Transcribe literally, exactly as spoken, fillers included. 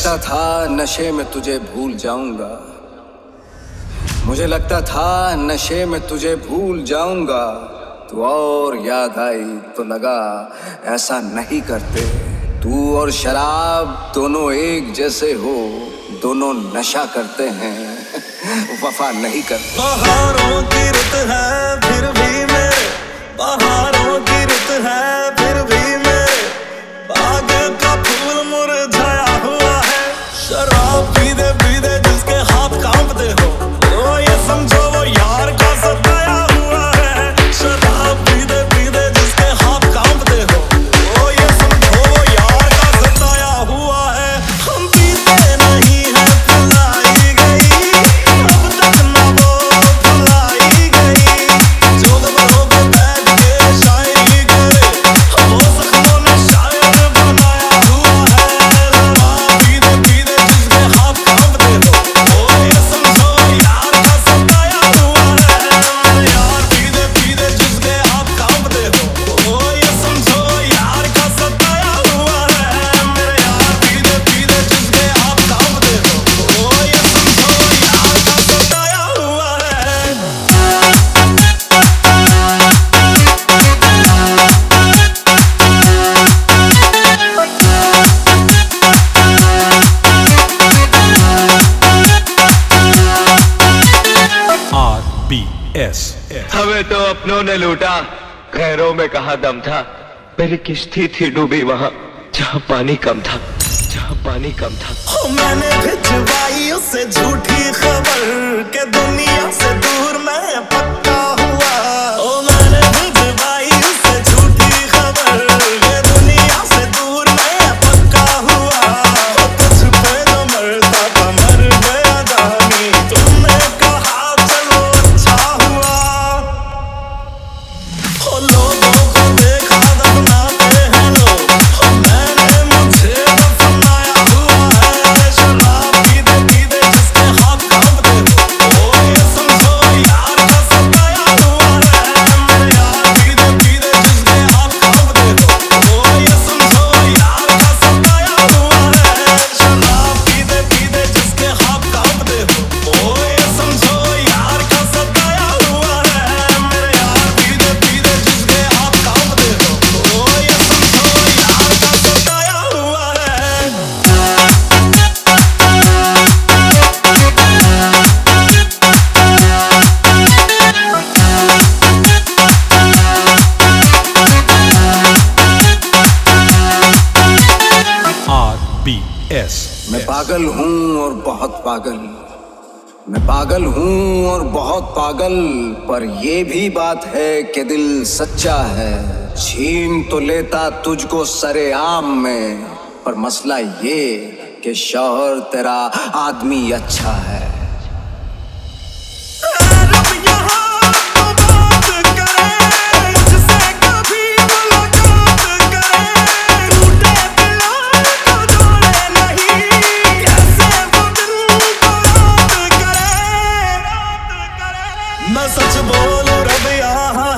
लगता था नशे में तुझे भूल जाऊंगा, मुझे लगता था नशे में तुझे भूल जाऊंगा। तू और याद आई तो लगा ऐसा नहीं करते। तू और शराब दोनों एक जैसे हो, दोनों नशा करते हैं वफा नहीं करते। बहारों की रुत है फिर भी मेरे, बहारों की रुत है फिर भी मेरे, बाग का फूल मुरझाया हुआ है। शराब पीते पीते जिसके हाथ कांपते हो, वो ये समझो वो यार का सताया हुआ है। शराब पीते पीते जिसके हाथ कांपते हो, वो ये समझो वो यार का सताया हुआ है। हम पीते नहीं है पिलाई गई, अब तक ना वो भुलाई गई। जो दबाव पे बैठ के शायरी करे, वो जख्मों ने शायर बनाया हुआ है। शराब पीते पीते जिसके हाथ कांपते हो, वो ये समझो यार का सताया हुआ है। मेरे यार पीते पीते जिसके हाथ कांपते हो, वो ये समझो यार का सताया हुआ है। मेरे यार पीते पीते जिसके हाथ कांपते हो, वो ये समझो यार का सताया हुआ है। R B S. हमें तो अपनों ने लूटा, खैरों में कहा दम था। मेरी किश्ती थी डूबी वहां जहां पानी कम था, जहां पानी कम था। ओ मैंने भिजवाई उसे झूठी खबर के दुनिया से दूर मैं पक्का हुआ। ओ मैंने भिजवाई उसे झूठी खबर के दुनिया से दूर मैं पक्का हुआ। ओ तुझ पे जो मरता था मर गया जानी, तुमने कहा चलो अच्छा हुआ। ओ लोगों को देखा दफनाते हैं लोग, ओ मैंने मुझे दफनाया हुआ है। शराब पीते पीते जिसके हाथ कांपते हो, वो ये समझो यार का सताया हुआ है। मेरे यार पीते पीते जिसके हाथ कांपते हो, वो ये समझो यार का सताया हुआ है। शराब पीते पीते जिसके हाथ कांपते हो, वो ये समझो यार का सताया हुआ है। मेरे यार पीते पीते जिसके हाथ कांपते हो, वो ये समझो यार का सताया हुआ है। R B S. मैं पागल हूँ और बहुत पागल, मैं पागल हूँ और बहुत पागल, पर ये भी बात है कि दिल सच्चा है। छीन तो लेता तुझको सरेआम में, पर मसला ये कि शौहर तेरा आदमी अच्छा है। रब यहाँ तो बात करे, जिससे कभी मुलाकात करे। टूटे दिलों को जोड़े नहीं, कैसे वो दिल को रात करे। मैं सच बोलूं रब यहाँ